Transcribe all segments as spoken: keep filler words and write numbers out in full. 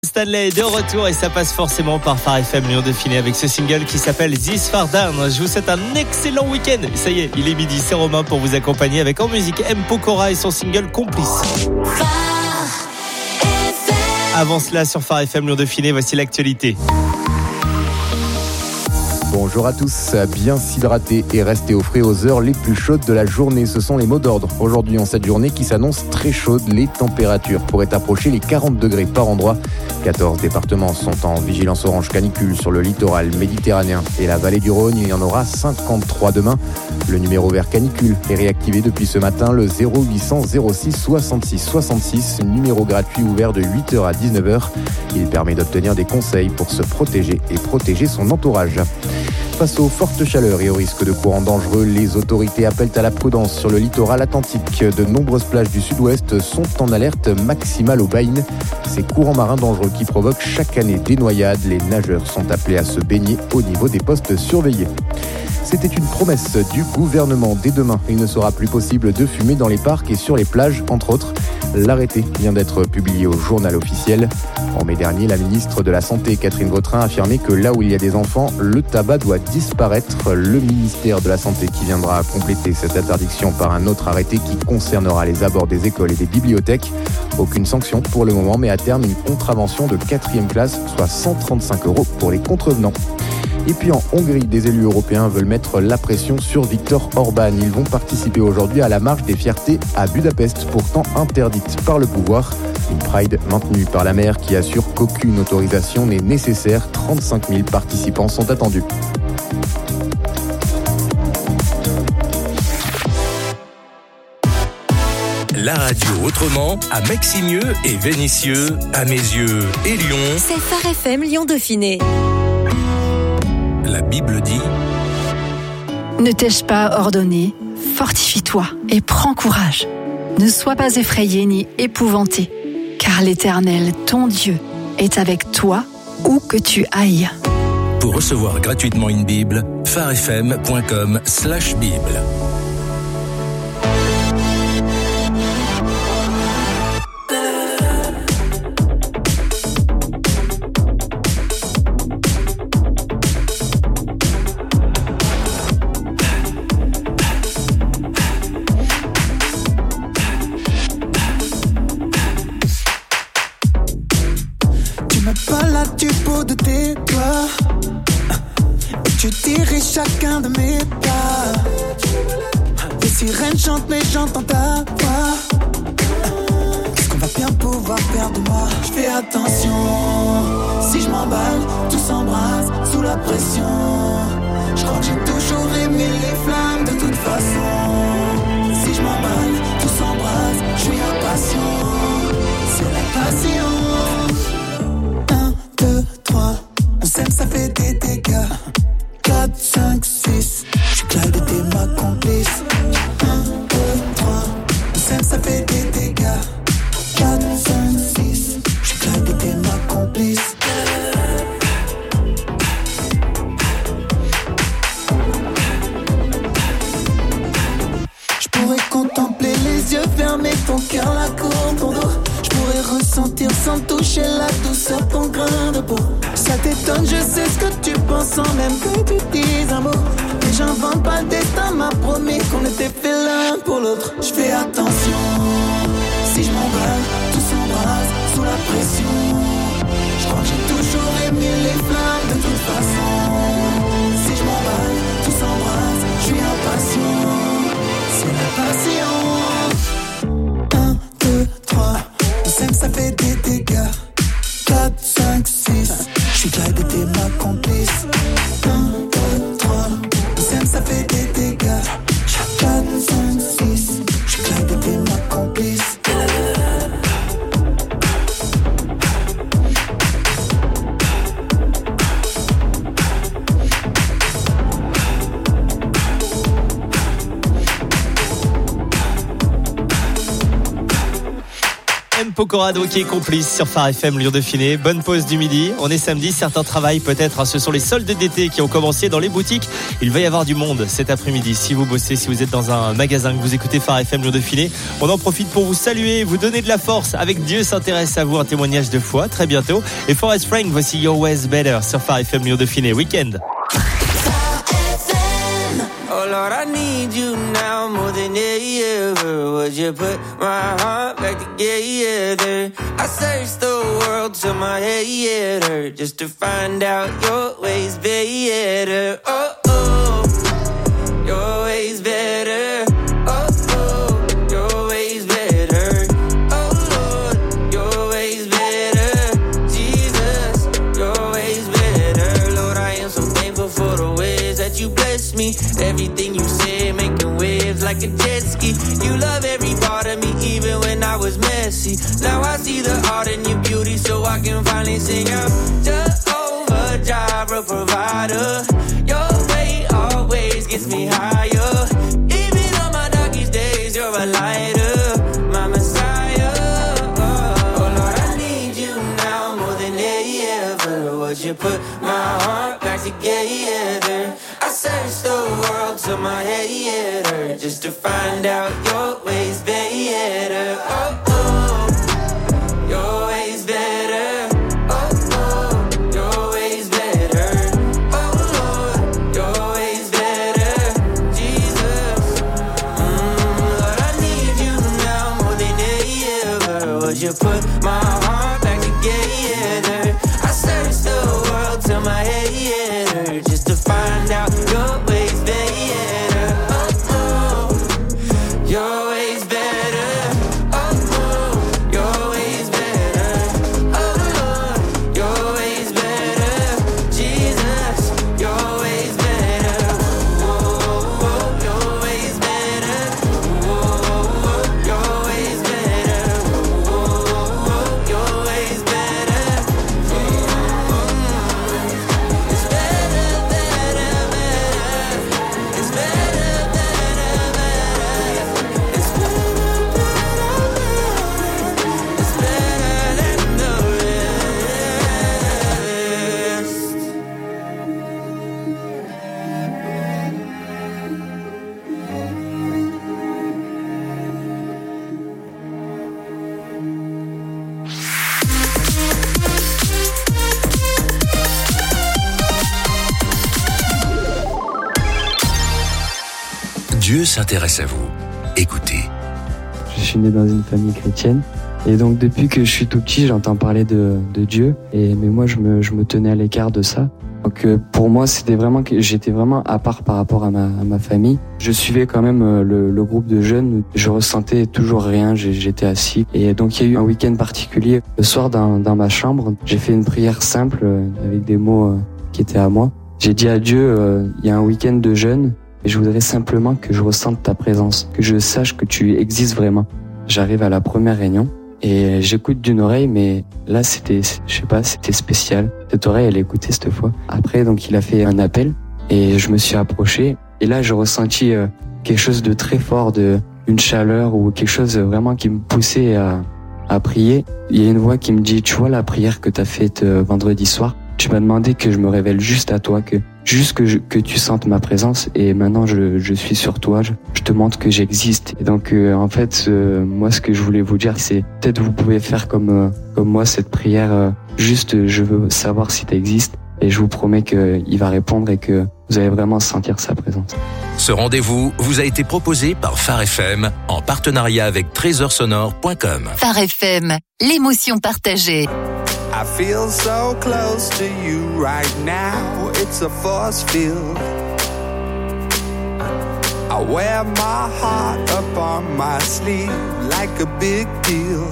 Stanley est de retour et ça passe forcément par Phare F M Lyon Dauphiné avec ce single qui s'appelle This Far Down. Je vous souhaite un excellent week-end. Ça y est, il est midi, c'est Romain pour vous accompagner avec en musique M. Pokora et son single Complice. Avant cela sur Phare F M Lyon Dauphiné, voici l'actualité. Bonjour à tous, bien s'hydrater et rester au frais aux heures les plus chaudes de la journée, ce sont les mots d'ordre. Aujourd'hui, en cette journée qui s'annonce très chaude, les températures pourraient approcher les quarante degrés par endroit. quatorze départements sont en vigilance orange canicule sur le littoral méditerranéen et la vallée du Rhône. Il y en aura cinquante-trois demain. Le numéro vert canicule est réactivé depuis ce matin, le zéro huit cents zéro six soixante-six soixante-six, numéro gratuit ouvert de huit heures à dix-neuf heures. Il permet d'obtenir des conseils pour se protéger et protéger son entourage. Face aux fortes chaleurs et aux risques de courants dangereux, les autorités appellent à la prudence sur le littoral atlantique. De nombreuses plages du sud-ouest sont en alerte maximale au bain. Ces courants marins dangereux qui provoquent chaque année des noyades. Les nageurs sont appelés à se baigner au niveau des postes surveillés. C'était une promesse du gouvernement. Dès demain, il ne sera plus possible de fumer dans les parcs et sur les plages, entre autres. L'arrêté vient d'être publié au journal officiel. En mai dernier, la ministre de la Santé, Catherine Vautrin, a affirmé que là où il y a des enfants, le tabac doit disparaître. Le ministère de la Santé qui viendra compléter cette interdiction par un autre arrêté qui concernera les abords des écoles et des bibliothèques. Aucune sanction pour le moment, mais à terme, une contravention de quatrième classe, soit cent trente-cinq euros pour les contrevenants. Et puis en Hongrie, des élus européens veulent mettre la pression sur Viktor Orban. Ils vont participer aujourd'hui à la marche des fiertés à Budapest, pourtant interdite par le pouvoir. Une Pride maintenue par la maire qui assure qu'aucune autorisation n'est nécessaire. trente-cinq mille participants sont attendus. La radio autrement, à Maximieux et Vénissieux, à Mézieux et Lyon. C'est Phare F M Lyon Dauphiné. La Bible dit: Ne t'ai-je pas ordonné? Fortifie-toi et prends courage. Ne sois pas effrayé ni épouvanté, car l'Éternel, ton Dieu, est avec toi où que tu ailles. Pour recevoir gratuitement une Bible, pharefm point com slash Bible. De tes doigts et tu diriges chacun de mes pas. Les sirènes chantent mais j'entends ta voix. Qu'est-ce qu'on va bien pouvoir faire de moi? Je fais attention. Si je m'emballe, tout s'embrase sous la pression. Je crois que j'ai toujours aimé les flammes de toute façon. Si je m'emballe, tout s'embrase. Je suis impatient. C'est la passion. On s'aime, ça fait des dégâts. quatre, cinq, six. J'suis Clyde et t'es ma complice. un, deux, trois. On s'aime, ça fait des dégâts. quatre, cinq, six. J'suis Clyde et t'es ma complice. J'pourrais contempler les yeux fermés, ton cœur, la cour, ton dos. J'pourrais ressentir sans toucher la douceur, ton grain de peau. Ça t'étonne, je sais ce que tu penses sans même que tu dises un mot. Mais j'invente pas, le destin m'a promis qu'on était fait l'un pour l'autre. Je fais attention, si je m'emballe, tout s'embrase sous la pression. Je crois que j'ai toujours aimé les flammes de toute façon. Si je m'emballe, tout s'embrase, je suis impatient. C'est la passion. un, deux, trois, on s'aime, ça fait des dégâts. quatre, cinq, six. Je suis Clyde et t'es ma complice. un, deux, trois. On s'aime, ça fait des dégâts. quatre, cinq, six. Je suis Clyde et t'es ma complice. M. Pocorado qui est complice sur Phare F M Lyon Dauphiné. Bonne pause du midi. On est samedi, certains travaillent peut-être. Ce sont les soldes d'été qui ont commencé dans les boutiques. Il va y avoir du monde cet après-midi. Si vous bossez, si vous êtes dans un magasin, que vous écoutez Phare F M Lyon Dauphiné, on en profite pour vous saluer, vous donner de la force avec Dieu s'intéresse à vous, un témoignage de foi très bientôt. Et Forest Frank, voici Your Ways Better sur Phare F M Lyon Dauphiné. Week-end. Oh Lord, I need you now more than ever. Would you put my heart back together? I searched the world till my head hurt just to find out your ways better. Oh, oh, your ways better. Oh, oh, your ways better. Oh Lord, your ways better. Jesus, your ways better. Lord, I am so thankful for the ways that you bless me. Everything you say, making waves like a jet ski. You love every part of me, even when I was messy. Now I see the art in your beauty, so I can finally sing out. Jehovah Jireh, provider. Your way always gets me higher. Even on my darkest days, you're a lighter, my Messiah. Oh Lord, I need you now more than ever. Would you put my heart back together? I searched the world till my head hurt just to find out your ways better. Oh, oh, your ways better. Oh, oh, your ways better. Oh, Lord, your ways better. Jesus, mm, Lord, I need you now more than ever. Would you put my heart back together? I searched the world till my head hurt just to find out your ways better. Oh, oh, your ways better. Oh, oh, your ways better. Oh, Lord, your ways better. Jesus, your ways better. Oh, oh, your ways better. Oh, oh, your ways better. Oh, oh, your ways better. It's better than ever. It's better than ever. It's better. It's better than the rest. Dieu s'intéresse à vous. Écoutez. Je suis né dans une famille chrétienne. Et donc depuis que je suis tout petit, j'entends parler de, de Dieu. Et, mais moi, je me, je me tenais à l'écart de ça. Donc euh, pour moi, c'était vraiment que j'étais vraiment à part par rapport à ma, à ma famille. Je suivais quand même euh, le, le groupe de jeunes. Je ressentais toujours rien. J'ai- J'étais assis. Et donc il y a eu un week-end particulier. Le soir, dans, dans ma chambre, j'ai fait une prière simple euh, avec des mots euh, qui étaient à moi. J'ai dit à Dieu, euh, il y a un week-end de jeûne. Et je voudrais simplement que je ressente ta présence, que je sache que tu existes vraiment. J'arrive à la première réunion et j'écoute d'une oreille, mais là c'était, je sais pas, c'était spécial. Cette oreille, elle écoutait cette fois. Après, donc il a fait un appel et je me suis approché et là j'ai ressenti euh, quelque chose de très fort, de une chaleur ou quelque chose vraiment qui me poussait à, à prier. Il y a une voix qui me dit, tu vois la prière que t'as faite euh, vendredi soir, tu m'as demandé que je me révèle juste à toi, que juste que, je, que tu sentes ma présence et maintenant je, je suis sur toi, je, je te montre que j'existe. Et donc euh, en fait, euh, moi ce que je voulais vous dire, c'est peut-être vous pouvez faire comme euh, comme moi cette prière, euh, juste euh, je veux savoir si tu existes et je vous promets qu'il va répondre et que vous allez vraiment sentir sa présence. Ce rendez-vous vous a été proposé par Phare F M en partenariat avec trésor sonore point com. Phare F M, l'émotion partagée. I feel so close to you right now. It's a force field. I wear my heart up on my sleeve like a big deal.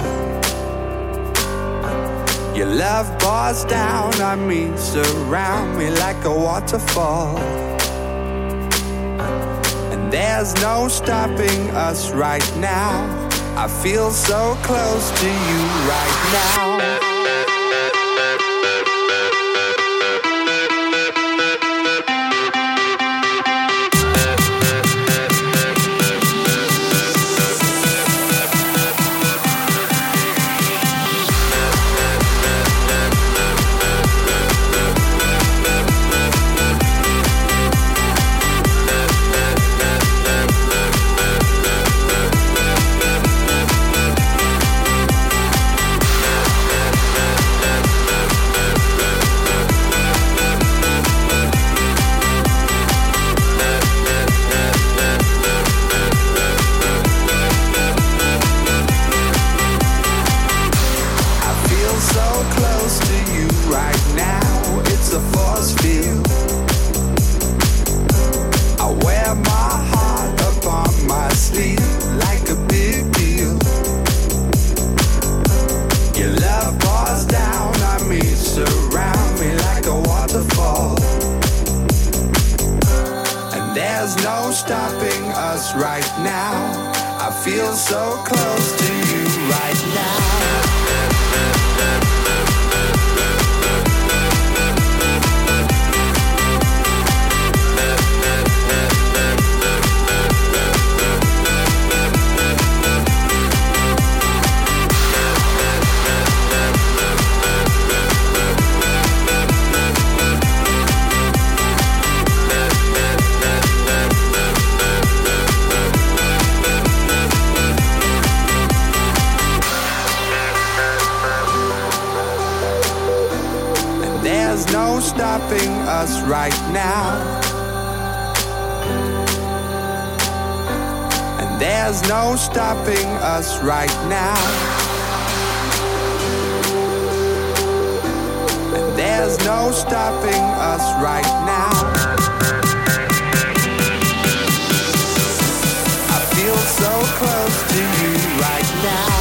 Your love pours down on me, surround me like a waterfall. And there's no stopping us right now. I feel so close to you right now. stopping us right now. I feel so close to you right now. No stopping us right now. And there's no stopping us right now. And there's no stopping us right now. I feel so close to you right now.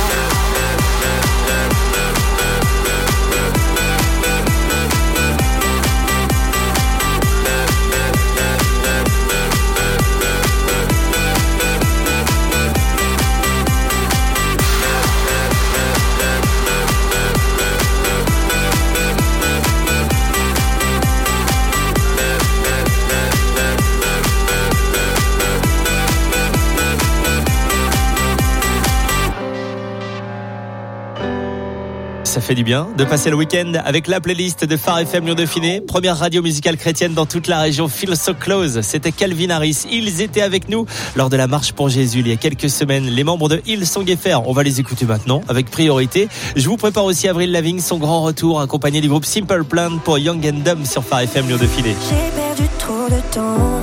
Ça fait du bien de passer le week-end avec la playlist de Phare F M Lyon-Dauphiné, première radio musicale chrétienne dans toute la région. Feel So Close, c'était Calvin Harris. Ils étaient avec nous lors de la marche pour Jésus il y a quelques semaines. Les membres de Hillsong F R, on va les écouter maintenant avec priorité. Je vous prépare aussi Avril Lavigne, son grand retour accompagné du groupe Simple Plan pour Young and Dumb sur Phare F M Lyon-Dauphiné. J'ai perdu trop de temps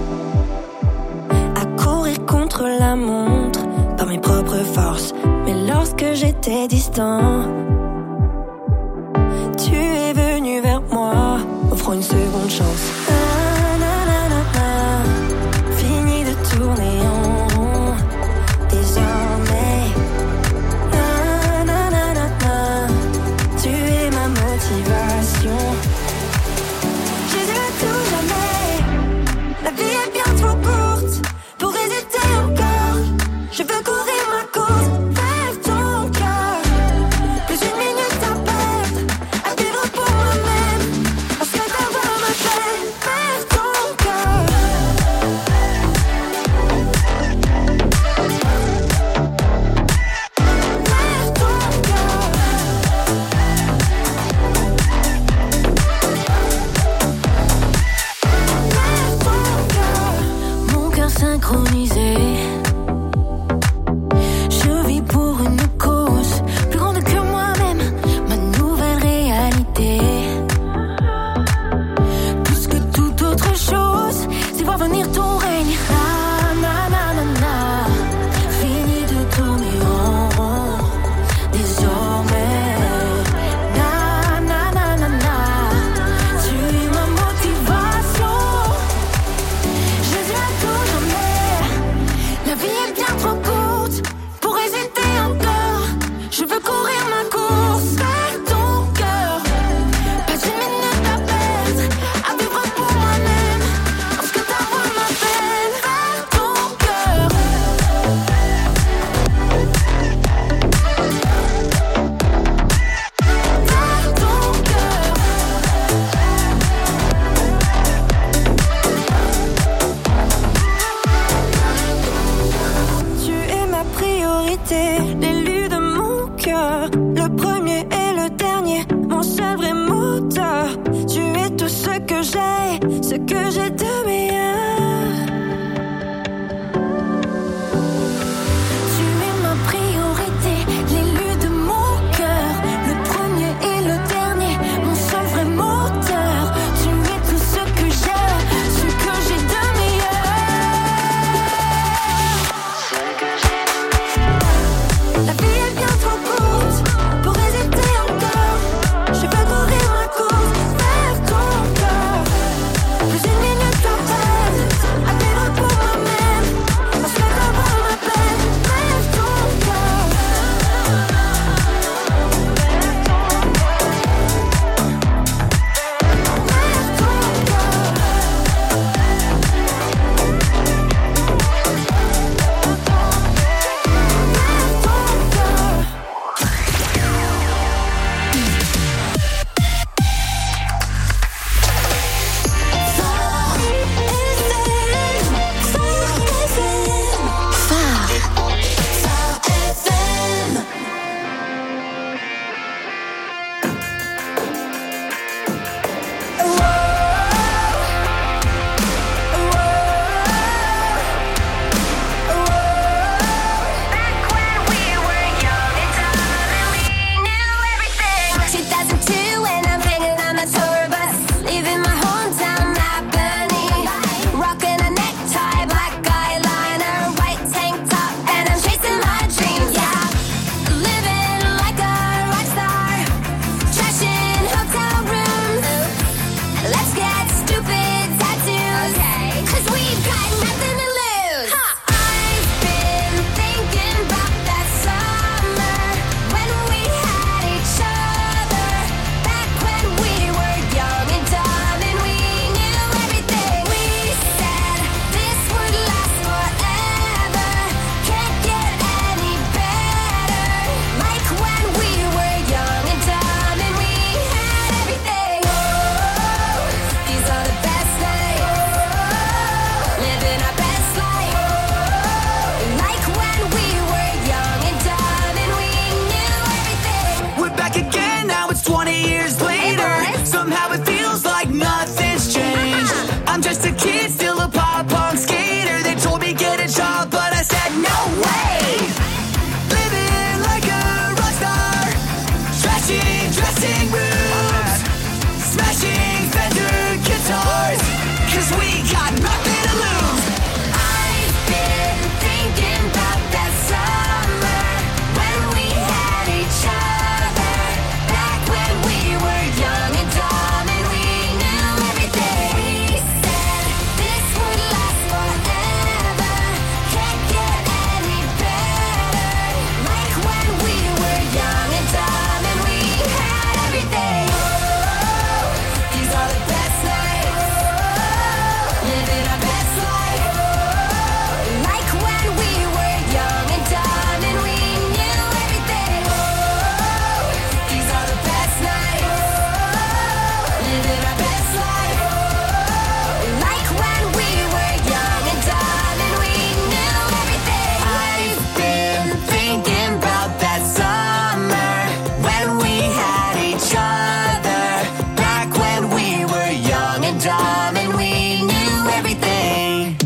à courir contre la montre par mes propres forces, mais lorsque j'étais distant, tu es venu vers moi, offrant une seconde chance. Na, na, na, na, na. Fini de tourner en rond, désormais. Na, na, na, na, na. Tu es ma motivation. Jésus à tout jamais. La vie est bien trop courte pour hésiter encore. Je veux courir ma course vers ton cœur. Plus une minute à perdre.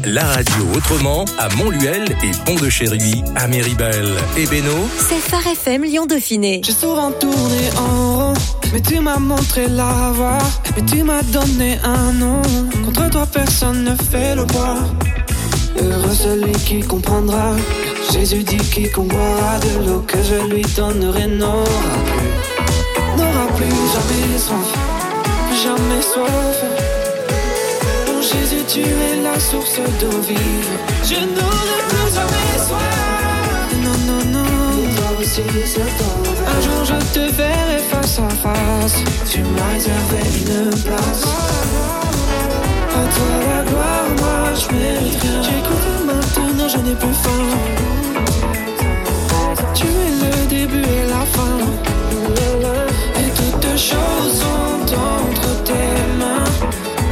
La radio autrement à Montluel et Pont-de-Chéruy, à Méribel et Bénaud. C'est Phare F M Lyon Dauphiné. J'ai souvent tourné en rond, mais tu m'as montré la voie, mais tu m'as donné un nom. Contre toi personne ne fait le poids. Heureux celui qui comprendra. Jésus dit quiconque boira de l'eau que je lui donnerai n'aura plus, n'aura plus jamais soif, plus jamais soif. Oh Jésus, tu es la source d'eau vive. Je n'aurai plus jamais soif. Non, non, non, toi aussi c'est toi. Un jour je te verrai face à face. Tu m'as réservé une place. À toi la gloire, moi je mérite rien. J'écoute maintenant, je n'ai plus faim. Tu es le début et la fin. Et toutes choses sont entre tes mains.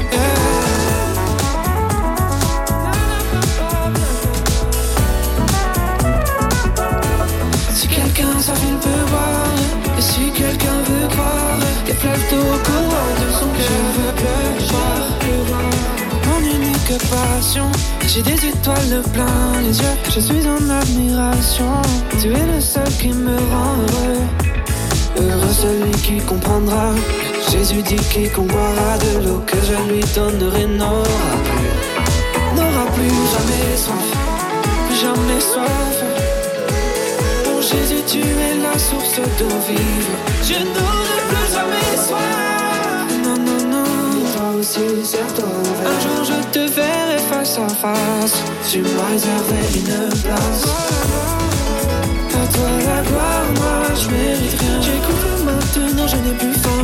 Si quelqu'un savait il peut voir. Et si quelqu'un veut croire. Des fleuves d'eau courant de son cœur. Je veux pleuvoir. Mon unique passion, j'ai des étoiles plein les yeux. Je suis en admiration. Tu es le seul qui me rend heureux. Heureux celui qui comprendra. Jésus dit quiconque boira de l'eau que je lui donnerai n'aura plus, n'aura plus jamais soif, plus jamais soif. Oh Jésus, tu es la source d'eau vive. Je n'aurai plus jamais soif. Non, non, non, toi aussi c'est toi. Un jour je te verrai face à face. Tu m'as réservé une place. À toi la gloire, moi je mérite rien. J'écoute maintenant, je n'ai plus faim.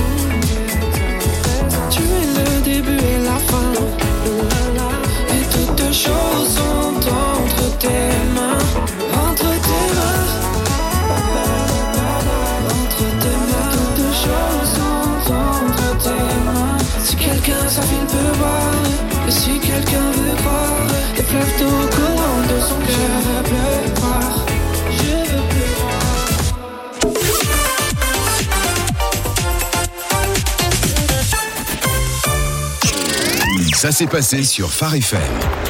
Tu es le début et la fin. Et toutes choses sont entre tes mains. Entre tes mains. Entre tes mains. Toutes choses sont entre tes mains. Si quelqu'un savait il peut voir. Et si quelqu'un veut croire. Des fleuves d'eau courant de son cœur. Je veux pleuvoir. Je veux pleuvoir. Ça s'est passé sur Phare F M.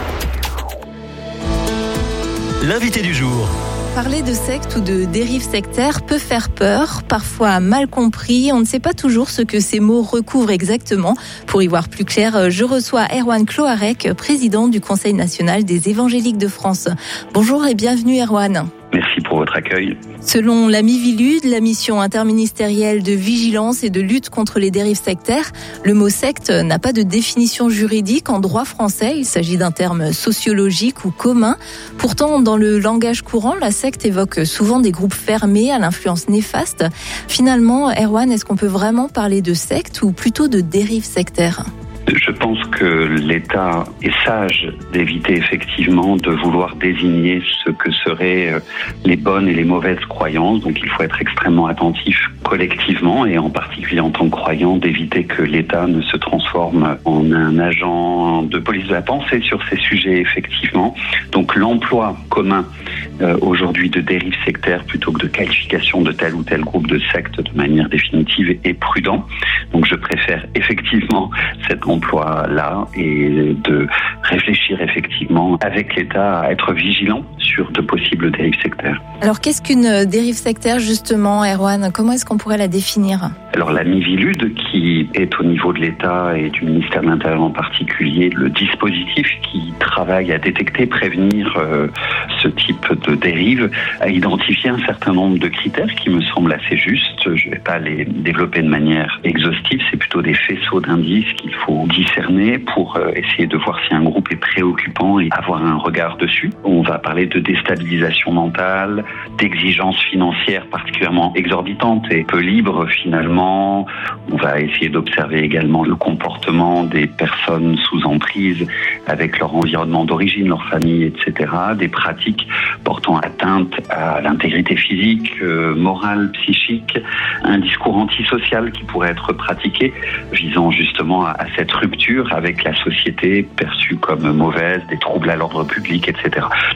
L'invité du jour. Parler de secte ou de dérive sectaire peut faire peur, parfois mal compris. On ne sait pas toujours ce que ces mots recouvrent exactement. Pour y voir plus clair, je reçois Erwan Cloarec, président du Conseil national des évangéliques de France. Bonjour et bienvenue Erwan. Merci pour votre accueil. Selon la Mivilude, la mission interministérielle de vigilance et de lutte contre les dérives sectaires, le mot secte n'a pas de définition juridique en droit français. Il s'agit d'un terme sociologique ou commun. Pourtant, dans le langage courant, la secte évoque souvent des groupes fermés à l'influence néfaste. Finalement, Erwan, est-ce qu'on peut vraiment parler de secte ou plutôt de dérive sectaire ? Je pense que l'État est sage d'éviter effectivement de vouloir désigner ce que seraient les bonnes et les mauvaises croyances. Donc il faut être extrêmement attentif collectivement et en particulier en tant que croyant d'éviter que l'État ne se transforme en un agent de police de la pensée sur ces sujets effectivement. Donc l'emploi commun euh, aujourd'hui de dérive sectaire plutôt que de qualification de tel ou tel groupe de secte de manière définitive est prudent. Donc je préfère effectivement cet emploi-là et de réfléchir effectivement avec l'État à être vigilant sur de possibles dérives sectaires. Alors qu'est-ce qu'une dérive sectaire justement, Erwan ? Comment est-ce qu'on pourrait la définir ? Alors la Mivilude, qui est au niveau de l'État et du ministère de l'Intérieur en particulier, le dispositif qui travaille à détecter, prévenir euh, ce type de dérive, a identifié un certain nombre de critères qui me semblent assez justes. Je ne vais pas les développer de manière exhaustive, c'est plutôt des faisceaux d'indices qu'il faut discerner pour euh, essayer de voir si un groupe est préoccupant et avoir un regard dessus. On va parler de déstabilisation mentale, d'exigences financières particulièrement exorbitantes et peu libres finalement. On va essayer d'observer également le comportement des personnes sous emprise avec leur environnement d'origine, leur famille, et cetera. Des pratiques portant atteinte à l'intégrité physique, euh, morale, psychique. Un discours antisocial qui pourrait être pratiqué visant justement à, à cette rupture avec la société perçue comme mauvaise, des troubles à l'ordre public, et cetera. Donc il y a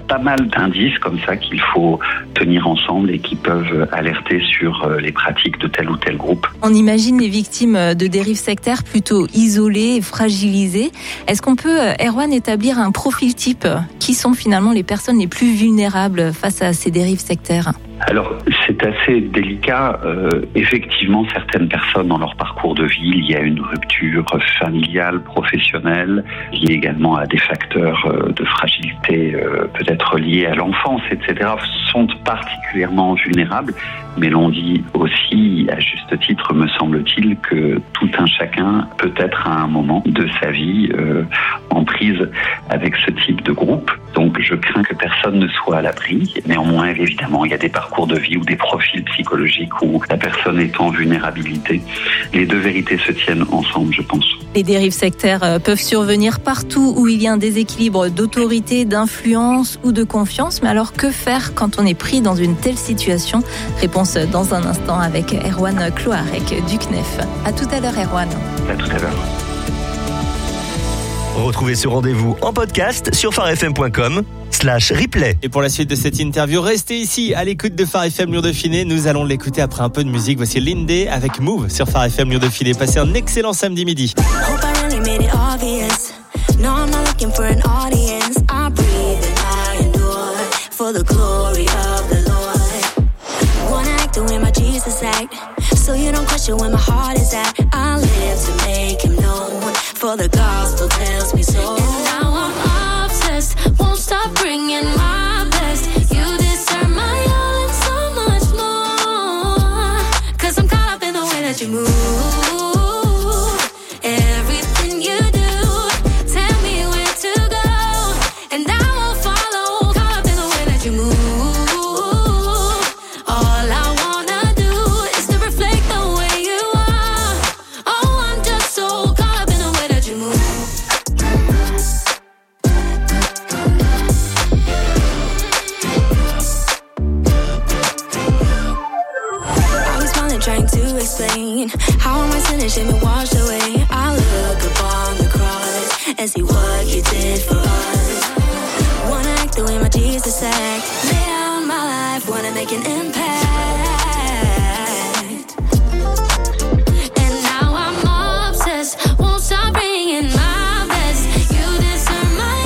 pas mal d'indices comme ça qu'il faut tenir ensemble et qui peuvent alerter sur les pratiques de tel ou tel groupe. On imagine les victimes de dérives sectaires plutôt isolées et fragilisées. Est-ce qu'on peut, Erwan, établir un profil type? Qui sont finalement les personnes les plus vulnérables face à ces dérives sectaires? Alors, c'est assez délicat. Euh, effectivement, certaines personnes dans leur parcours de vie, il y a une rupture familiale, professionnelle, liée également à des facteurs euh, de fragilité euh, peut-être liés à l'enfance, et cetera, sont particulièrement vulnérables. Mais l'on dit aussi, à juste titre, me semble-t-il, que tout un chacun peut être à un moment de sa vie euh, en prise avec ce type de groupe. Donc je crains que personne ne soit à l'abri. Néanmoins, évidemment, il y a des parcours de vie ou des profils psychologiques où la personne est en vulnérabilité. Les deux vérités se tiennent ensemble, je pense. Les dérives sectaires peuvent survenir partout où il y a un déséquilibre d'autorité, d'influence ou de confiance. Mais alors, que faire quand on est pris dans une telle situation? Réponse dans un instant avec Erwan Cloarec du C N E F. À tout à l'heure, Erwan. À tout à l'heure. Retrouvez ce rendez-vous en podcast sur pharefm point com slash replay. Et pour la suite de cette interview, restez ici à l'écoute de Phare F M Lyon Dauphiné. Nous allons l'écouter après un peu de musique. Voici Lindé avec Move sur Phare F M Lyon Dauphiné. Passez un excellent samedi midi. Doing my Jesus act, so you don't question where my heart is at. I live to make him known, for the gospel tells me so. And now I'm obsessed, won't stop bringing my best. You deserve my all and so much more, cause I'm caught up in the way that you move. Everything you do, tell me where to go, and I will follow, caught up in the way that you move. Trying to explain how am I sinning, shame and washed away. I look upon the cross and see what you did for us. Wanna act the way my Jesus act, lay out my life, wanna make an impact. And now I'm obsessed, won't stop bringing my best. You deserve my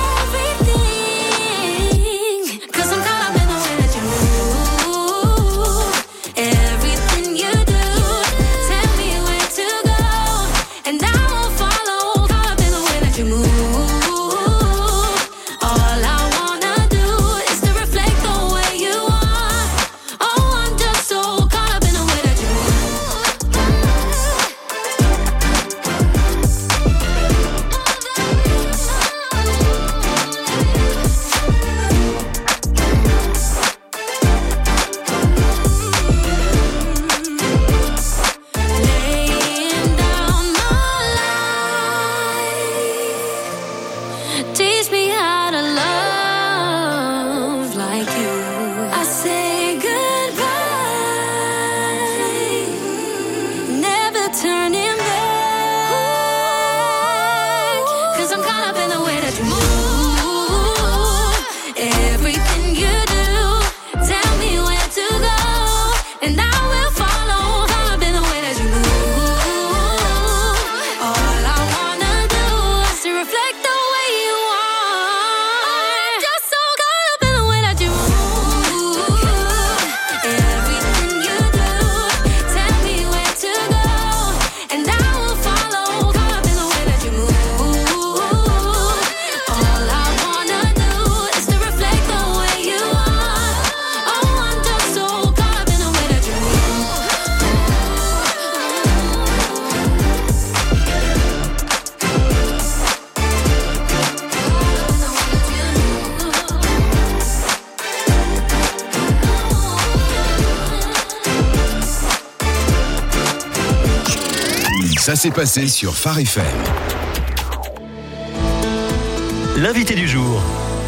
everything, cause I'm caught up in the way that you move. Everything you do, tell me where to go, and I will follow, caught up in the way that you move. All I wanna do is to reflect the way you are. Oh, I'm just so caught up in the way that you move. Laying down my life, teach me how to love like you. I say goodbye, never turning back, cause I'm caught up in the way that you move. Everything you do, tell me where to go, and I will follow, caught up in the way that you move. All I wanna do is to reflect the way you are. Just so caught up in the way that you move. Everything you do, tell me where to go, and I will follow, caught up in the way that you move. All I wanna do is to reflect the way you are. Oh, I'm just so caught up in the way that you move. Ça s'est passé sur Phare F M. L'invité du jour.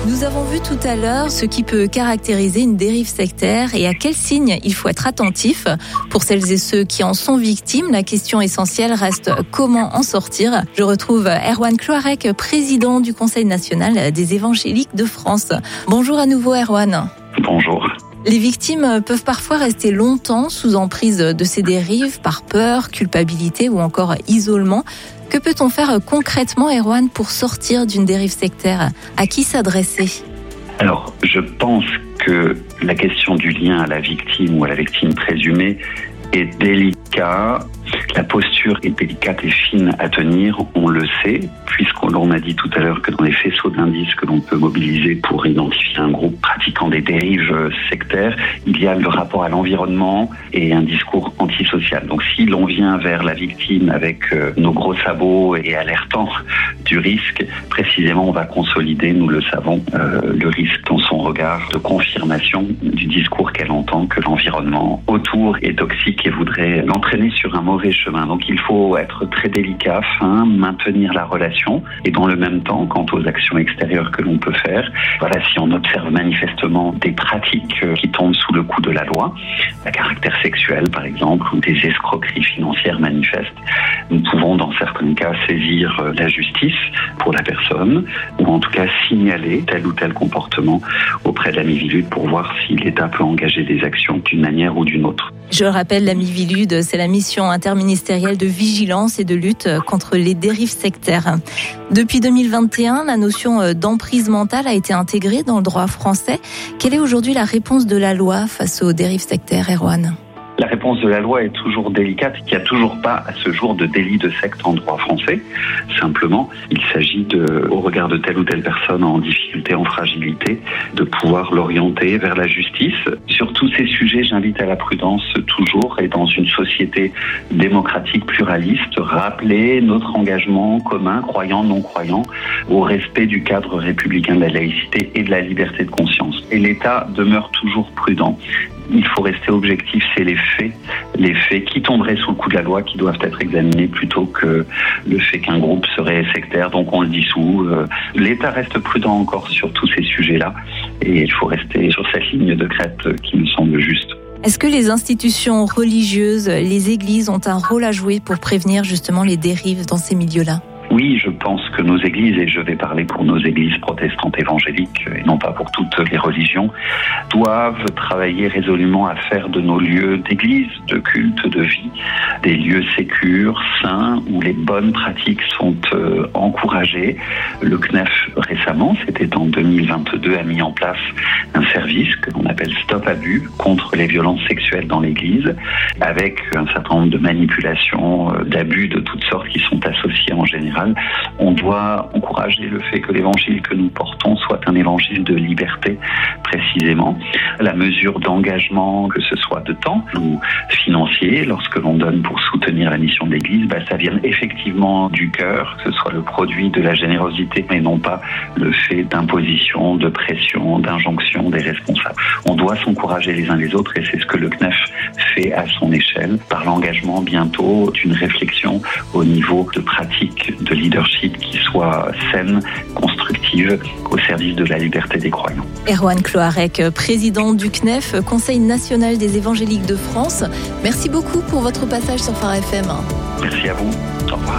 Nous avons vu tout à l'heure ce qui peut caractériser une dérive sectaire et à quels signes il faut être attentif. Pour celles et ceux qui en sont victimes, la question essentielle reste comment en sortir. Je retrouve Erwan Cloarec, président du Conseil national des évangéliques de France. Bonjour à nouveau Erwan. Bonjour. Les victimes peuvent parfois rester longtemps sous emprise de ces dérives par peur, culpabilité ou encore isolement. Que peut-on faire concrètement, Erwan, pour sortir d'une dérive sectaire ? À qui s'adresser ? Alors, je pense que la question du lien à la victime ou à la victime présumée est délicat. La posture est délicate et fine à tenir, on le sait, puisqu'on a dit tout à l'heure que dans les faisceaux d'indices que l'on peut mobiliser pour identifier un groupe pratiquant des dérives sectaires, il y a le rapport à l'environnement et un discours antisocial. Donc si l'on vient vers la victime avec nos gros sabots et alertant du risque, précisément on va consolider, nous le savons, euh, le risque dans son regard de confirmation du discours qu'elle entend que l'environnement autour est toxique et voudrait l'entraîner sur un mauvais chemin. Donc il faut être très délicat, fin, maintenir la relation et dans le même temps, quant aux actions extérieures que l'on peut faire, voilà, si on observe manifestement des pratiques qui tombent sous le coup de la loi, à caractère sexuel par exemple, ou des escroqueries financières manifestes, nous pouvons dans certains cas saisir la justice pour la personne ou en tout cas signaler tel ou tel comportement auprès de la Miviludes pour voir si l'État peut engager des actions d'une manière ou d'une autre. Je rappelle, la Miviludes, c'est la mission interministérielle de vigilance et de lutte contre les dérives sectaires. Depuis deux mille vingt et un, la notion d'emprise mentale a été intégrée dans le droit français. Quelle est aujourd'hui la réponse de la loi face aux dérives sectaires, Erwan ? La réponse de la loi est toujours délicate. Il n'y a toujours pas à ce jour de délit de secte en droit français. Simplement, il s'agit de, au regard de telle ou telle personne en difficulté, en fragilité, de pouvoir l'orienter vers la justice. Sur tous ces sujets, j'invite à la prudence toujours et dans une société démocratique pluraliste, rappeler notre engagement commun, croyant, non croyant, au respect du cadre républicain de la laïcité et de la liberté de conscience. Et l'État demeure toujours prudent. Il faut rester objectif, c'est les faits, les faits qui tomberaient sous le coup de la loi qui doivent être examinés plutôt que le fait qu'un groupe serait sectaire, donc on le dissout. L'État reste prudent encore sur tous ces sujets-là et il faut rester sur cette ligne de crête qui me semble juste. Est-ce que les institutions religieuses, les églises ont un rôle à jouer pour prévenir justement les dérives dans ces milieux-là ? Oui, je pense que nos églises, et je vais parler pour nos églises protestantes évangéliques et non pas pour toutes les religions, doivent travailler résolument à faire de nos lieux d'église, de culte, de vie, des lieux sécures, sains, où les bonnes pratiques sont euh, encouragées. Le C N E F récemment, c'était en deux mille vingt-deux, a mis en place un service que l'on appelle Stop Abus contre les violences sexuelles dans l'église, avec un certain nombre de manipulations, euh, d'abus de toutes sortes qui sont associés en général. On doit encourager le fait que l'évangile que nous portons soit un évangile de liberté, précisément. La mesure d'engagement, que ce soit de temps ou financier, lorsque l'on donne pour soutenir la mission de l'Église, bah, ça vient effectivement du cœur, que ce soit le produit de la générosité, mais non pas le fait d'imposition, de pression, d'injonction des responsables. On doit s'encourager les uns les autres et c'est ce que le C N E F fait à son échelle, par l'engagement bientôt d'une réflexion au niveau de pratiques de leadership qui soit saine, constructive, au service de la liberté des croyants. Erwan Cloarec, président du C N E F, Conseil national des évangéliques de France. Merci beaucoup pour votre passage sur Phare F M. Merci à vous. Au revoir.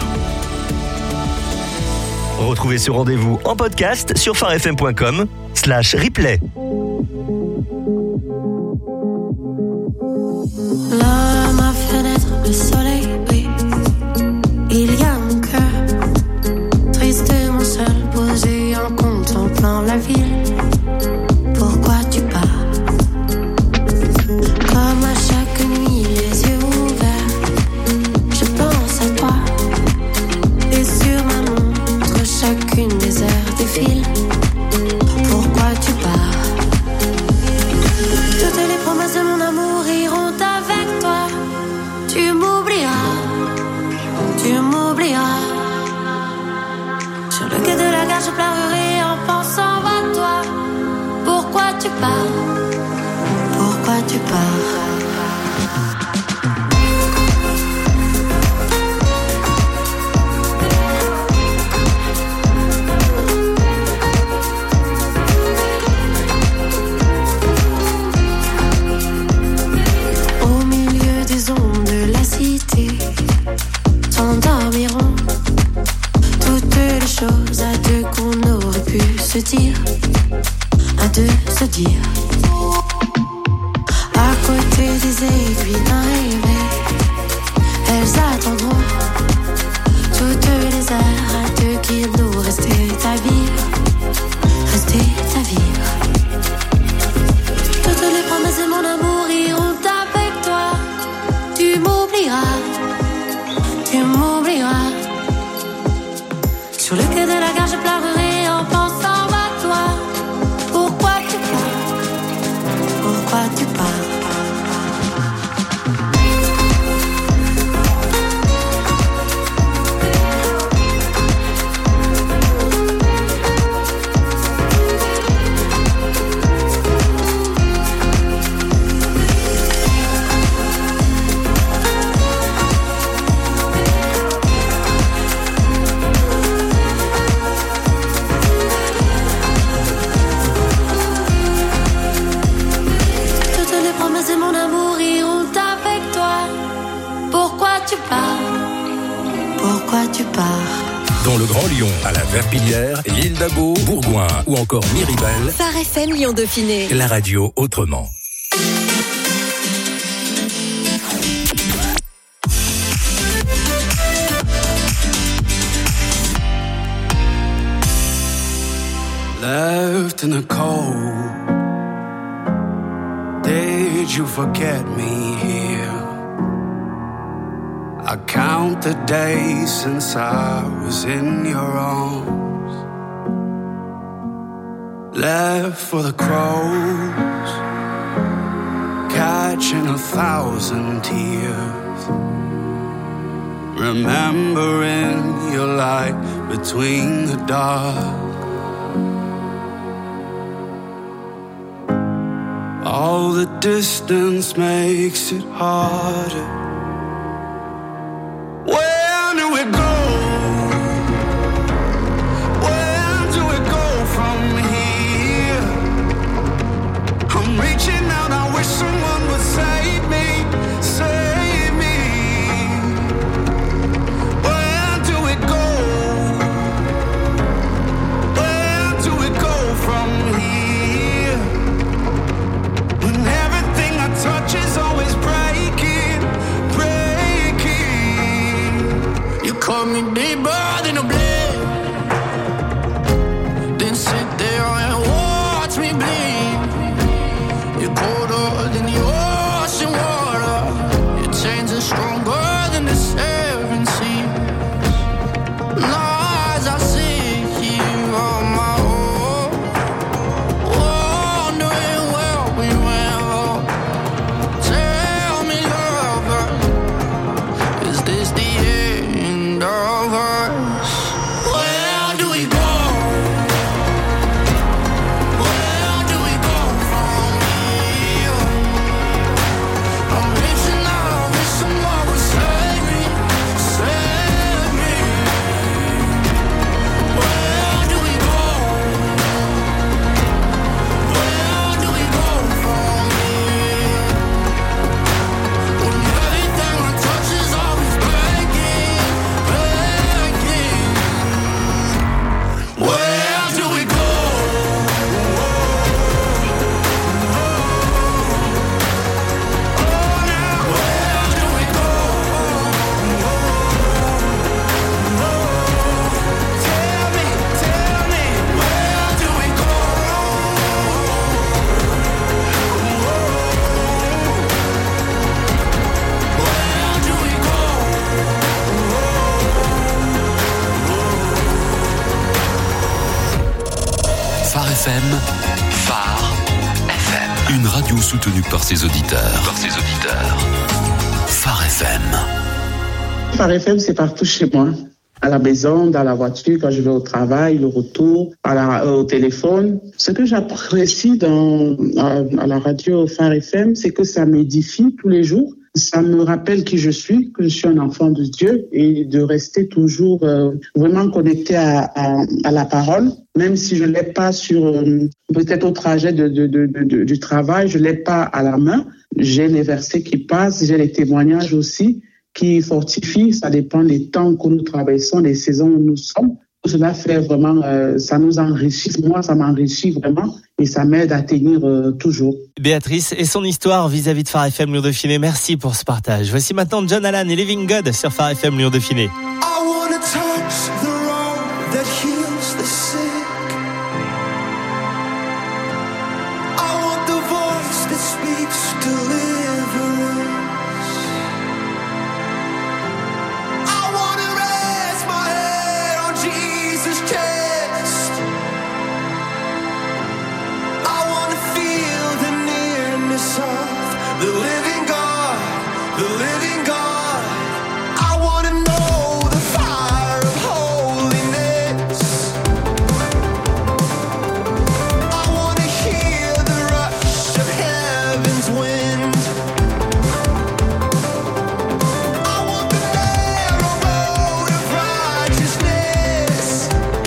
Retrouvez ce rendez-vous en podcast sur pharefm point com slash replay. Là, à ma fenêtre, le soleil, oui. Il y a mon cœur, tristement seul, posé en contemplant la ville. Pourquoi tu pars? Comme à chaque nuit, les yeux ouverts, je pense à toi. Et sur ma montre, chacune des heures défile. Pourquoi tu pars? Toutes les promesses de mon amour iront avec toi. Tu m'oublieras. s'endormiront. Toutes les choses à deux qu'on aurait pu se dire, à deux se dire. À côté des aiguilles d'un réveil, elles attendront. Toutes les heures à deux qu'il nous restait à vivre, restait à vivre. Toutes les promesses de mon amour iront avec toi. Tu m'oublieras, tu m'oublieras. Sur le quai de la gare je pleurerai en pensant à toi. Pourquoi tu pars, pourquoi tu pars? Dans le Grand Lyon, à la Verpillière, l'île d'Abo, Bourgoin ou encore Miribel. Phare F M Lyon Dauphiné. La radio autrement. Left in the cold, did you forget me here? I count the days since I was in your arms. Left for the crows, catching a thousand tears. Remembering your light between the dark. All the distance makes it harder. Where do we go? Where do we go from here? I'm reaching out, I wish someone would save me, save me. Where do we go? Where do we go from here? When everything I touch is always breaking, breaking. You cut me deeper than a blade, then sit there and watch me bleed. You're colder than the ocean water. Your chains are stronger than the seven seas. Now as I sit here on my own, wondering where we went wrong. Tell me, lover, is this the end of us? Where do we go? Where do we go from here? I'm reaching out, wish someone would save me, save me. Where do we go? Where do we go from here? When everything I touch is always breaking, breaking. Where do we go? Oh, now where do we go? Tell me, tell me, where do we go? Where do we go? Phare F M. Phare F M. Une radio soutenue par ses auditeurs. Par ses auditeurs. Phare F M. Phare F M, c'est partout chez moi. À la maison, dans la voiture, quand je vais au travail, le retour, à la, au téléphone. Ce que j'apprécie dans, à, à la radio Phare F M, c'est que ça m'édifie tous les jours. Ça me rappelle qui je suis, que je suis un enfant de Dieu et de rester toujours euh, vraiment connecté à, à, à la parole, même si je l'ai pas sur, euh, peut-être au trajet de, de, de, de, du travail, je l'ai pas à la main. J'ai les versets qui passent, j'ai les témoignages aussi. qui fortifie. Ça dépend des temps que nous traversons, des saisons où nous sommes. Cela fait vraiment, euh, ça nous enrichit. Moi, ça m'enrichit vraiment et ça m'aide à tenir euh, toujours. Béatrice et son histoire vis-à-vis de Phare F M Lyon Dauphiné. Merci pour ce partage. Voici maintenant John Allan et Living God sur Phare F M Lyon Dauphiné. I wanna touch the road that heals the sick. I want the voice that speaks deliverance. I wanna rest my head on Jesus' chest. I wanna feel the nearness of the living God, the living God. I wanna know the fire of holiness. I wanna hear the rush of heaven's wind. I want the narrow road of righteousness.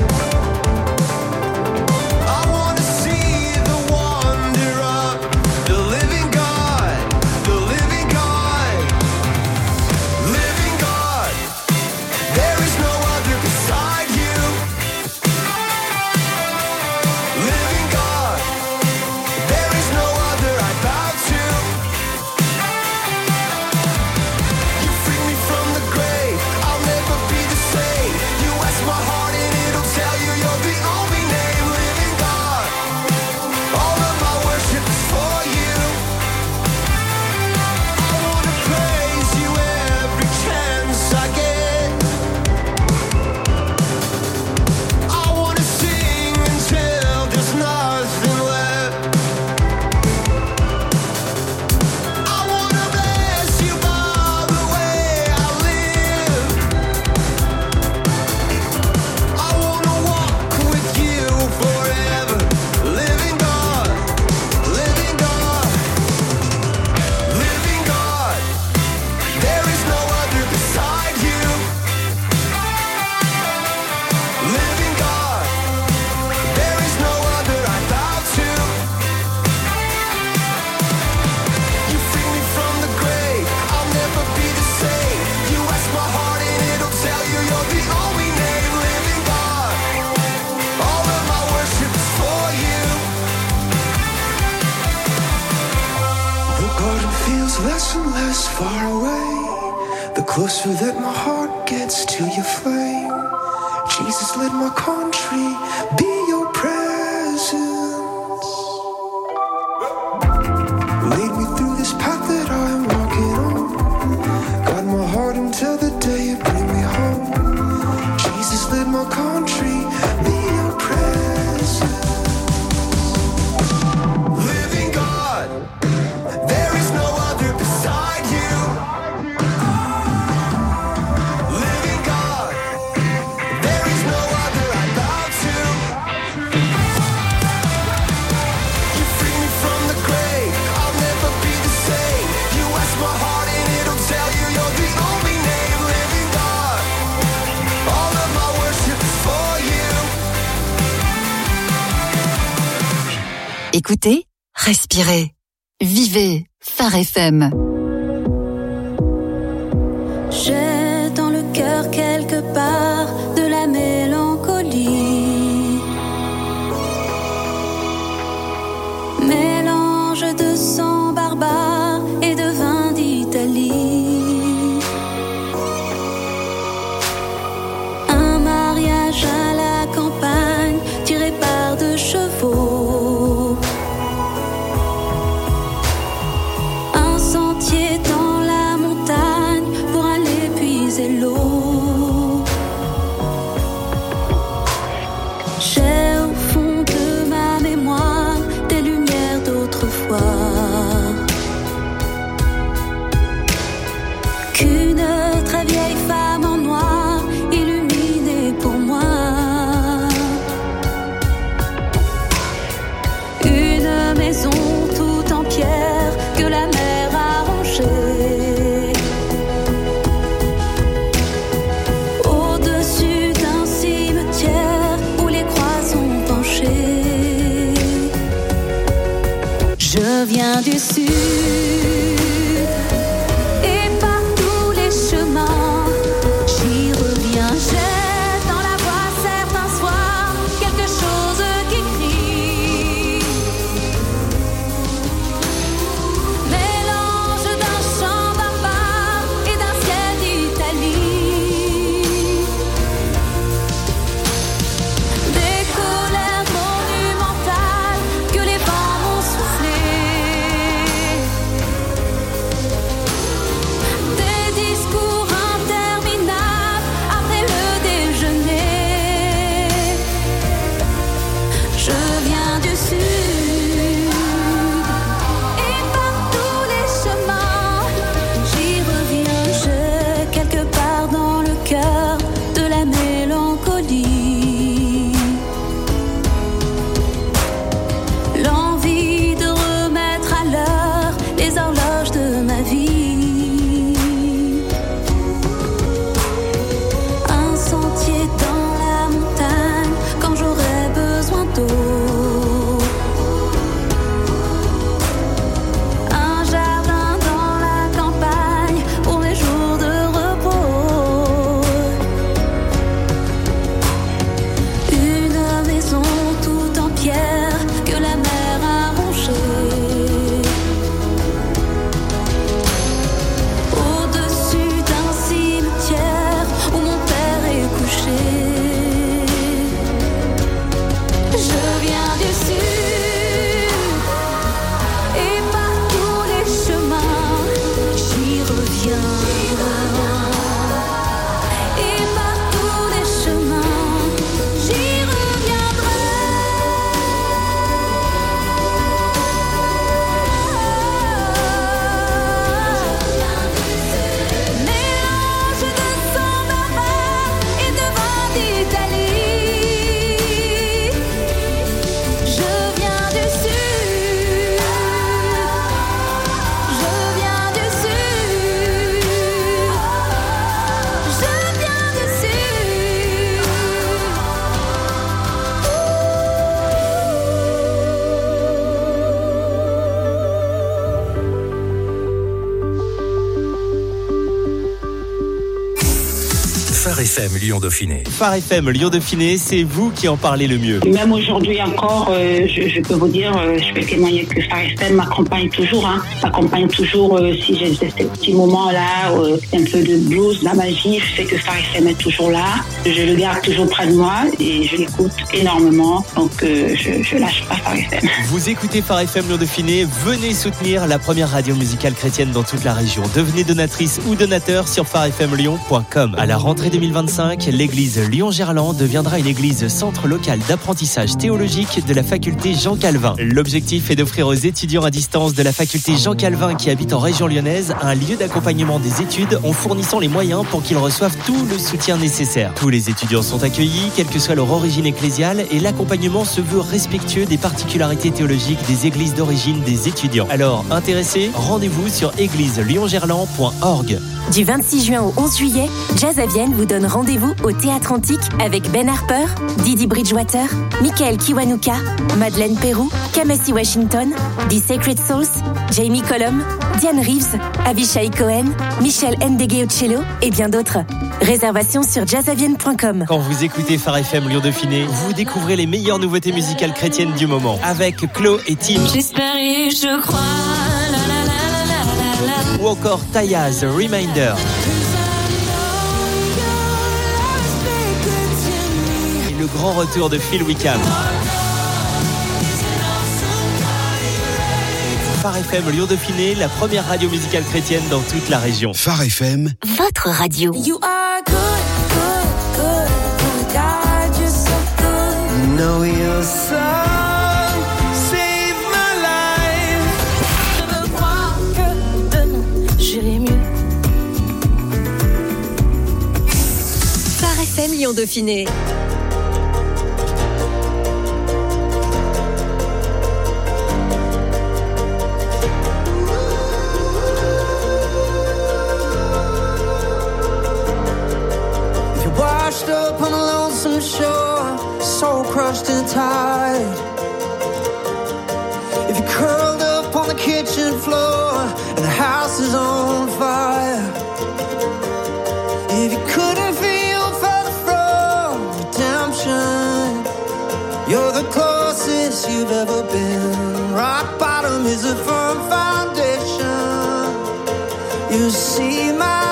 I wanna see the wonder of the living God, the living God, living God. There is no other beside you. Living God, there is no other I bow to. You free me from the grave, I'll never be the same. You ask my heart and it'll tell you you're the only name. Living God, all of my worship is for you. I wanna praise you every chance I get. I wanna sing until there's nothing left. I wanna bless you by the way I live. I wanna walk with you forever. Living God, living God, living God. There is no other beside you. Living God, there is no other I bow to. You free me from the grave, I'll never be the same. You ask my heart and it'll tell you you're the only name. Living God, all of my worship is for you. The garden feels less and less far away, the closer that my heart gets to your flame. Jesus, let my country be your presence. Lead me through this path that I am walking on. Guide my heart until the day you bring me home. Jesus, let my country be your presence. Living God, there is no other beside you. Living God, there is no other I bow to. You free me from the grave, I'll never be the same. You ask my heart and it'll tell you you're the only name. Living God, all of my worship is for you. Écoutez, respirez, vivez Phare F M. J'ai dans le cœur quelque part de la mélancolie. Mélange de sang barbare et de vin d'Italie. Un mariage à la campagne tiré par deux chevaux. Un sentier dans la montagne pour aller puiser l'eau. J'ai au fond de ma mémoire des lumières d'autrefois. Qu'une très vieille femme en noir illuminait pour moi. Une maison toute en pierre que la mer a rongée. Au-dessus d'un cimetière où les croix sont penchées. Je viens du sud et par tous les chemins Phare F M Lyon Dauphiné. Phare F M Lyon Dauphiné, c'est vous qui en parlez le mieux. Même aujourd'hui encore, euh, je, je peux vous dire, euh, je peux témoigner que Phare F M m'accompagne toujours, hein, m'accompagne toujours euh, si j'ai ces petits moments-là, euh, un peu de blues, de la magie, je sais que Phare F M est toujours là. Je le garde toujours près de moi et je l'écoute énormément, donc euh, je, je lâche pas Phare F M. Vous écoutez Phare F M Lyon Dauphiné, venez soutenir la première radio musicale chrétienne dans toute la région. Devenez donatrice ou donateur sur phare f m lyon point com. À la rentrée deux mille vingt-cinq, l'église Lyon-Gerland deviendra une église centre local d'apprentissage théologique de la faculté Jean Calvin. L'objectif est d'offrir aux étudiants à distance de la faculté Jean Calvin qui habitent en région lyonnaise un lieu d'accompagnement des études en fournissant les moyens pour qu'ils reçoivent tout le soutien nécessaire. Tous les étudiants sont accueillis, quelle que soit leur origine ecclésiale, et l'accompagnement se veut respectueux des particularités théologiques des églises d'origine des étudiants. Alors, intéressés, rendez-vous sur église lyon gerland point org. Du vingt-six juin au onze juillet, Jazz à Vienne vous donne rendez-vous au Théâtre Antique avec Ben Harper, Didi Bridgewater, Michael Kiwanuka, Madeleine Pérou, Kamasi Washington, The Sacred Souls, Jamie Cullum, Diane Reeves, Avishai Cohen, Michel Ndegeocello et bien d'autres. Réservation sur jazz à vienne point com. Quand vous écoutez Phare F M Lyon Dauphiné, vous découvrez les meilleures nouveautés musicales chrétiennes du moment avec Chloé et Tim. J'espère et je crois. La, la, la, la, la, la. Ou encore Taya's Reminder. Et le grand retour de Phil Wickham. Phare F M Lyon Dauphiné, la première radio musicale chrétienne dans toute la région. Phare F M, votre radio. You are good, good, good. God, you're so good. You know your song saved my life. Je veux croire que demain j'irai mieux. Phare F M Lyon Dauphiné. Washed up on a lonesome shore, so crushed and tired. If you're curled up on the kitchen floor and the house is on fire. If you couldn't feel further from redemption, you're the closest you've ever been. Rock bottom is a firm foundation. You see my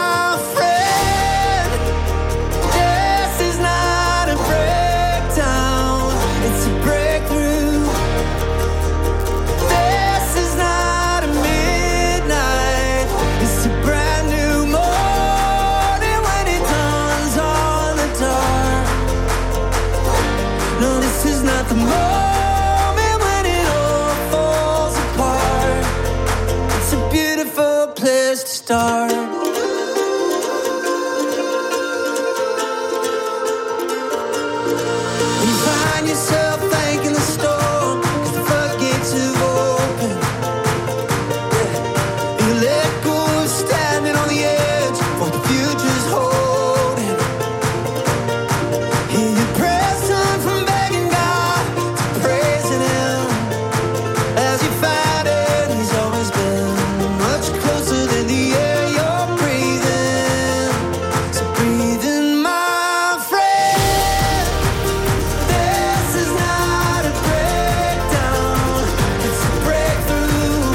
the moment when it all falls apart. It's a beautiful place to start. When you find yourself thanking the storm 'cause the floodgates have opened, yeah. You let go of standing on the edge for the future's holding. Hear your prayers turn from begging God to praising Him. As you find it, He's always been much closer than the air you're breathing. So breathe in, my friend. This is not a breakdown, it's a breakthrough.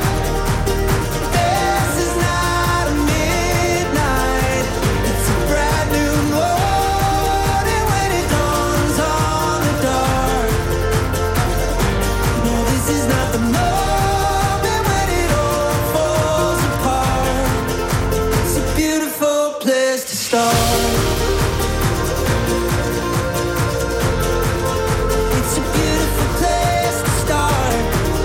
This is not a midnight, it's a brand new morning when it dawns on the dark. No, this is not the moment when it all falls apart. It's a beautiful place to start. It's a beautiful place to start.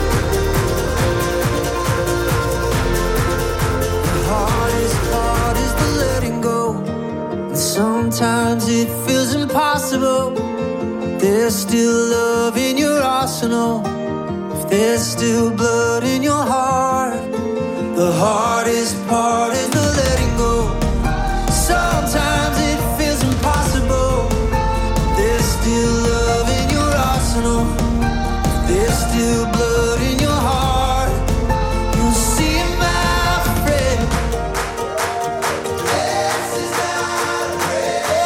The hardest part is the letting go. And sometimes it feels impossible. There's still love in your arsenal. If there's still blood in your heart, the hardest part is the letting go. Sometimes it feels impossible. There's still love in your arsenal. There's still blood in your heart. You see, my friend, this is not a prayer.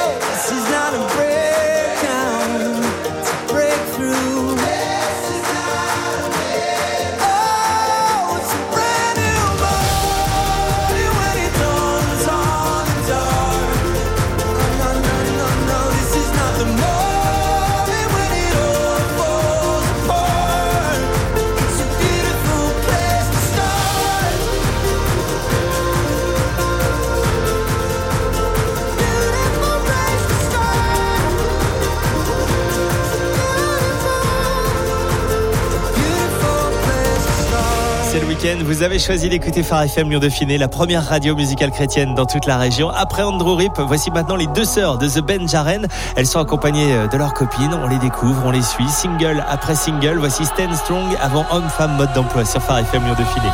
week-end. Vous avez choisi d'écouter Phare F M Lyon-Dauphiné, la première radio musicale chrétienne dans toute la région. Après Andrew Rip, voici maintenant les deux sœurs de The Ben Jaren. Elles sont accompagnées de leurs copines. On les découvre, on les suit, single après single. Voici Stand Strong avant Homme-Femme Mode d'Emploi sur Phare F M Lyon-Dauphiné.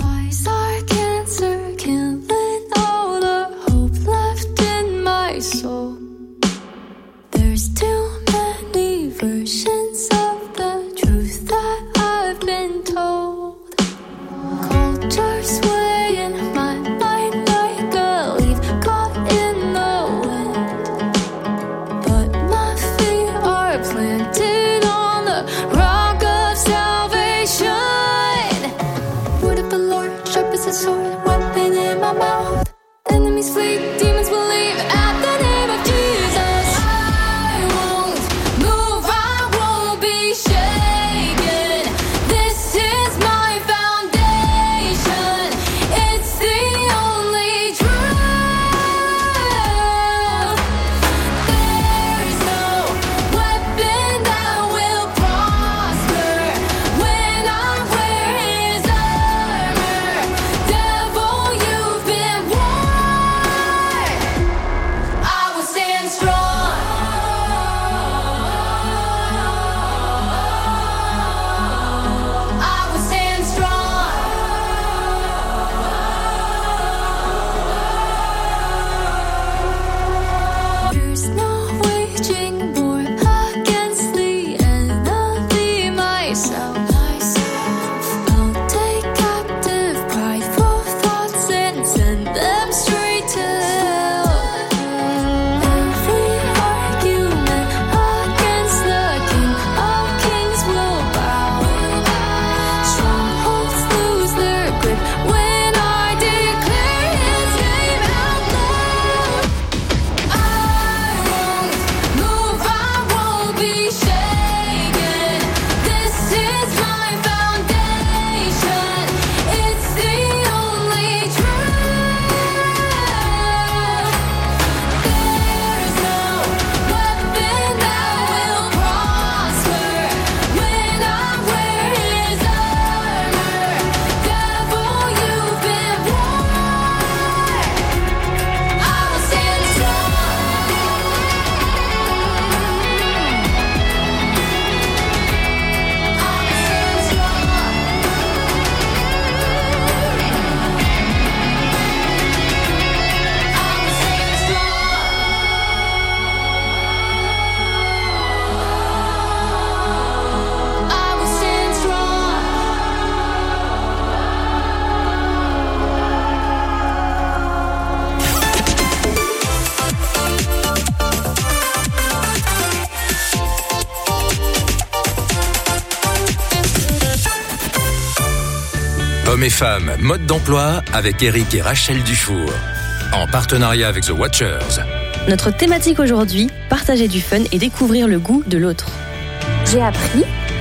Hommes et femmes, mode d'emploi avec Eric et Rachel Dufour. En partenariat avec The Watchers. Notre thématique aujourd'hui, partager du fun et découvrir le goût de l'autre. J'ai appris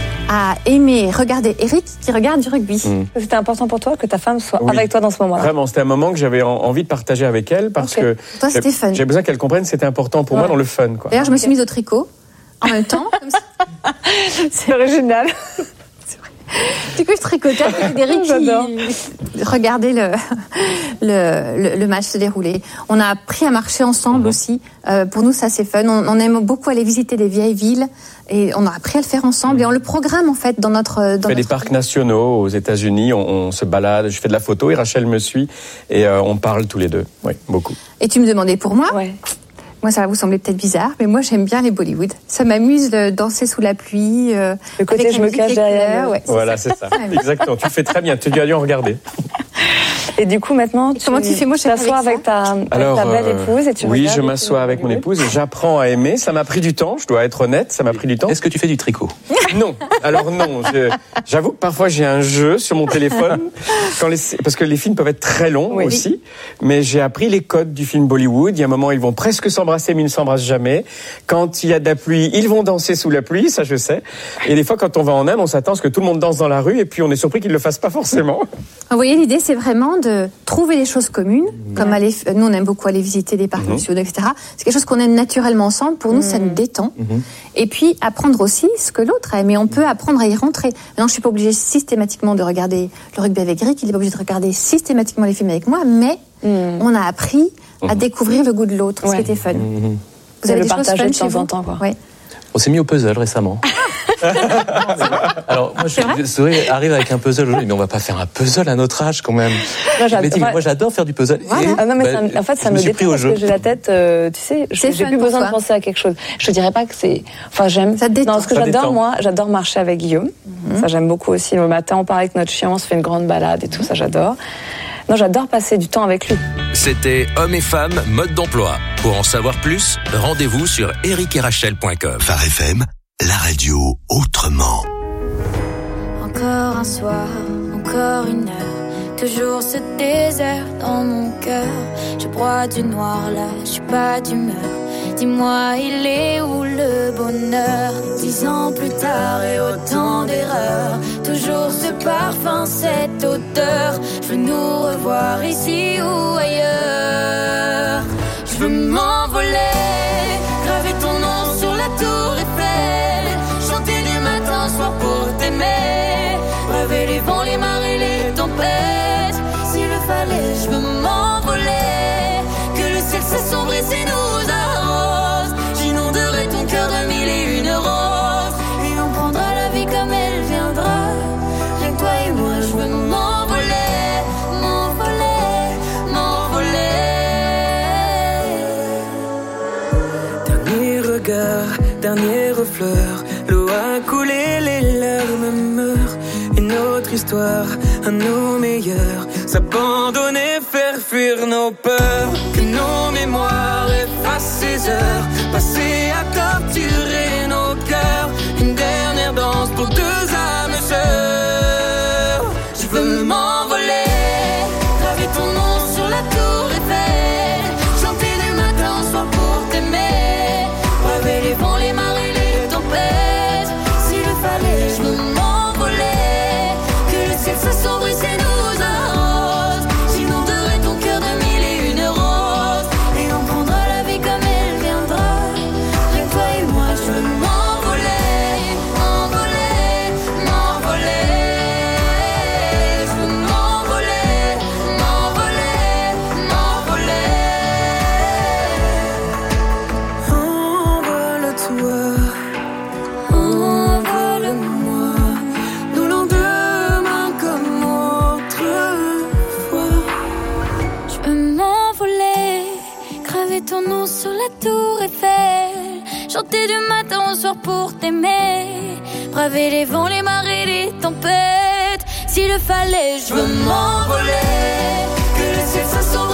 à aimer regarder Eric qui regarde du rugby. Mmh. C'était important pour toi que ta femme soit Oui. avec toi dans ce moment-là. Vraiment, c'était un moment que j'avais en- envie de partager avec elle parce Ok. que Toi, c'était fun. j'ai besoin qu'elle comprenne que c'était important pour Ouais. moi dans le fun. Quoi. D'ailleurs, je me suis mise au tricot en même temps. Comme ça. C'est original. Du coup, je tricotais avec Eric qui regardait le, le, le, le match se dérouler. On a appris à marcher ensemble aussi. Euh, pour nous, ça c'est fun. On, on aime beaucoup aller visiter des vieilles villes et on a appris à le faire ensemble et on le programme en fait dans notre. Dans On fait notre... des parcs nationaux aux États-Unis, on, on se balade, je fais de la photo et Rachel me suit et euh, on parle tous les deux. Oui, beaucoup. Et tu me demandais pour moi. Moi, ça va vous sembler peut-être bizarre, mais moi, j'aime bien les Bollywood. Ça m'amuse de danser sous la pluie. Euh, Le côté avec je la me musique cache et derrière couleurs, le- ouais, Voilà, c'est ça. Exactement. Tu le fais très bien. Tu as dû en regarder. Et du coup, maintenant, tu, Comment tu fais? Moi, je fais t'assois avec avec ta, avec Alors, ta belle euh, épouse et tu oui, regardes je et tu- m'assois avec mon épouse et j'apprends à aimer. Ça m'a pris du temps, je dois être honnête, ça m'a pris du temps. Est-ce que tu fais du tricot? Non. Alors non, je- j'avoue que parfois j'ai un jeu sur mon téléphone quand les, parce que les films peuvent être très longs Oui. aussi. Mais j'ai appris les codes du film Bollywood. Il y a un moment, ils vont presque s'embrasser, mais ils ne s'embrassent jamais. Quand il y a de la pluie, ils vont danser sous la pluie, ça je sais. Et des fois, quand on va en Inde, on s'attend à ce que tout le monde danse dans la rue et puis on est surpris qu'ils le fassent pas forcément. Vous voyez, l'idée, c'est vraiment vraiment de trouver des choses communes, mmh. comme aller, nous on aime beaucoup aller visiter des parcs mmh. nationaux, et cetera. C'est quelque chose qu'on aime naturellement ensemble. Pour nous, mmh. ça nous détend. Mmh. Et puis apprendre aussi ce que l'autre aime. Et on peut apprendre à y rentrer. Maintenant, je suis pas obligée systématiquement de regarder le rugby avec Eric. Il est pas obligé de regarder systématiquement les films avec moi, mais mmh. on a appris mmh. à découvrir le goût de l'autre, ouais. ce qui était fun. Mmh. Vous avez le des choses fun de chez vous? En temps, quoi. Ouais. On s'est mis au puzzle récemment. Alors moi, je Zoé arrive avec un puzzle aujourd'hui, mais on va pas faire un puzzle à notre âge quand même. Moi, j'adore, dit, moi j'adore faire du puzzle. Voilà. Et, ah non, mais bah, ça, en fait, ça me, me détend parce que j'ai la tête, euh, tu sais, c'est j'ai plus besoin de penser à quelque chose. Je te dirais pas que c'est, enfin j'aime. Ça détend. Non, ce que ça j'adore détend. moi, j'adore marcher avec Guillaume. Mm-hmm. Ça j'aime beaucoup aussi. Le matin, on part avec notre chien, on se fait une grande balade et tout, ça j'adore. Non, j'adore passer du temps avec lui. C'était Hommes et Femmes, mode d'emploi. Pour en savoir plus, rendez-vous sur eric et rachel point com. Phare F M, la radio autrement. Encore un soir, encore une heure, toujours ce désert dans mon cœur. Je broie du noir là, je suis pas d'humeur. Dis-moi, il est où le bonheur? Dix ans plus tard et autant d'erreurs, toujours ce parfum, cette odeur. Je veux nous revoir ici ou ailleurs. Je veux m'envoler, graver ton nom sur la tour Eiffel, chanter du matin au soir pour t'aimer, braver les vents, les marées, les tempêtes. S'il le fallait, je veux m'envoler, que le ciel s'assombrisse et nous arrose. J'inonderai ton cœur de mille et une roses, et on prendra la vie comme elle viendra. Rien que toi et moi, je veux m'envoler, m'envoler, m'envoler. Dernier regard, dernière fleur, l'eau a coulé, les larmes meurent. Une autre histoire, à nos meilleurs, s'abandonner, faire fuir nos peurs. Que nos mémoires effacent ces heures passées à torturer nos cœurs. Une dernière danse pour deux âmes sœurs. Je veux m'envoler, graver ton nom sur la tour Eiffel, chanter du matin au soir pour t'aimer, braver les vents, les marées, les tempêtes. S'il le fallait, je veux m'envoler, que le ciel s'assombrisse et nous arrose. J'inonderai ton cœur de mille et une roses, et on prendra la vie comme elle viendra. Rien que toi et moi, je veux m'envoler, m'envoler, m'envoler. Je veux m'envoler, m'envoler, m'envoler. Envole-toi, envole-moi, nous lendemain comme autrefois. Je veux m'envoler, graver ton nom sur la tour Eiffel, chanter du matin au soir pour t'aimer, braver les vents, les marées, les tempêtes. S'il le fallait, je veux m'envoler, que le ciel s'assombrit